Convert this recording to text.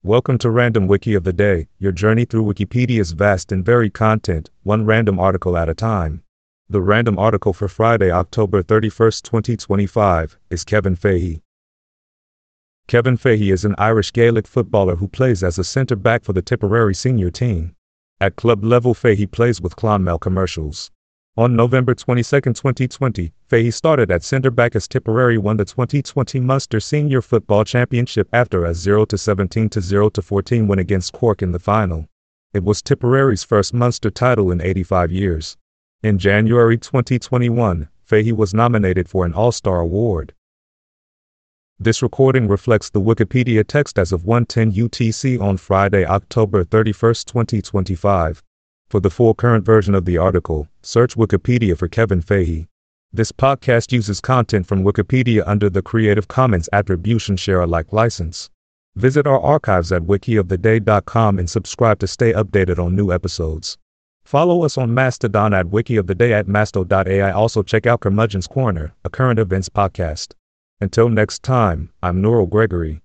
Welcome to Random Wiki of the Day, your journey through Wikipedia's vast and varied content, one random article at a time. The random article for Friday, October 31st, 2025, is Kevin Fahey. Kevin Fahey is an Irish Gaelic footballer who plays as a centre-back for the Tipperary senior team. At club level, Fahey plays with Clonmel Commercials. On November 22, 2020, Fahey started at centre-back as Tipperary won the 2020 Munster Senior Football Championship after a 0-17 to 0-14 win against Cork in the final. It was Tipperary's first Munster title in 85 years. In January 2021, Fahey was nominated for an All-Star Award. This recording reflects the Wikipedia text as of 1:10 UTC on Friday, October 31, 2025. For the full current version of the article, search Wikipedia for Kevin Fahey. This podcast uses content from Wikipedia under the Creative Commons Attribution Share Alike license. Visit our archives at wikioftheday.com and subscribe to stay updated on new episodes. Follow us on Mastodon at wikioftheday at masto.ai. Also check out Curmudgeon's Corner, a current events podcast. Until next time, I'm Nurul Gregory.